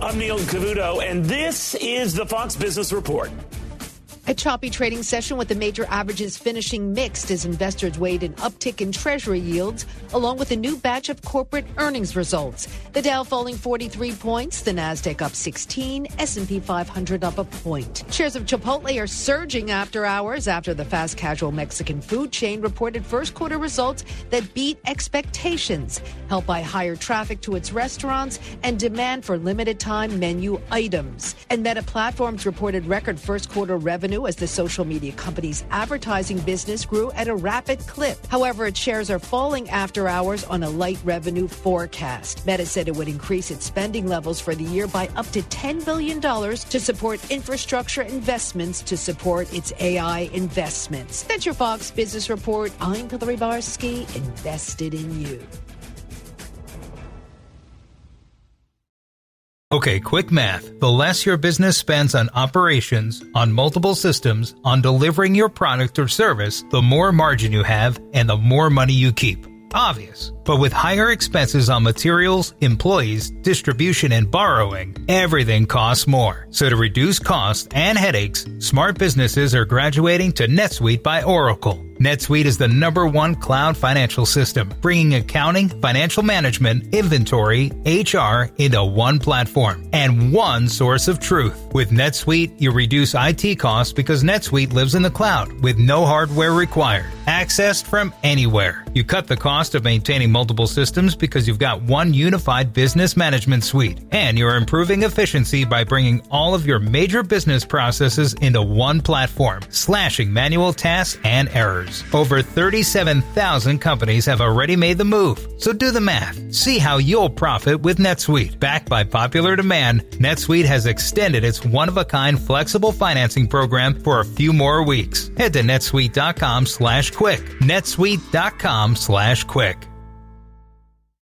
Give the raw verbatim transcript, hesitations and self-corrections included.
I'm Neil Cavuto, and this is the Fox Business Report. A choppy trading session with the major averages finishing mixed as investors weighed an uptick in Treasury yields, along with a new batch of corporate earnings results. The Dow falling forty-three points, the Nasdaq up sixteen, S and P five hundred up a point. Shares of Chipotle are surging after hours after the fast casual Mexican food chain reported first quarter results that beat expectations, helped by higher traffic to its restaurants and demand for limited time menu items. And Meta Platforms reported record first quarter revenue as the social media company's advertising business grew at a rapid clip. However, its shares are falling after hours on a light revenue forecast. Meta said it would increase its spending levels for the year by up to ten billion dollars to support infrastructure investments to support its A I investments. That's your Fox Business Report. I'm Hillary Barsky, invested in you. Okay, quick math. The less your business spends on operations, on multiple systems, on delivering your product or service, the more margin you have and the more money you keep. Obvious. But with higher expenses on materials, employees, distribution, and borrowing, everything costs more. So to reduce costs and headaches, smart businesses are graduating to NetSuite by Oracle. NetSuite is the number one cloud financial system, bringing accounting, financial management, inventory, H R into one platform and one source of truth. With NetSuite, you reduce I T costs because NetSuite lives in the cloud with no hardware required, accessed from anywhere. You cut the cost of maintaining multiple systems because you've got one unified business management suite, and you're improving efficiency by bringing all of your major business processes into one platform, slashing manual tasks and errors. Over thirty-seven thousand companies have already made the move. So do the math. See how you'll profit with NetSuite. Backed by popular demand, NetSuite has extended its one-of-a-kind flexible financing program for a few more weeks. Head to netsuite.com slash quick. netsuite.com slash quick.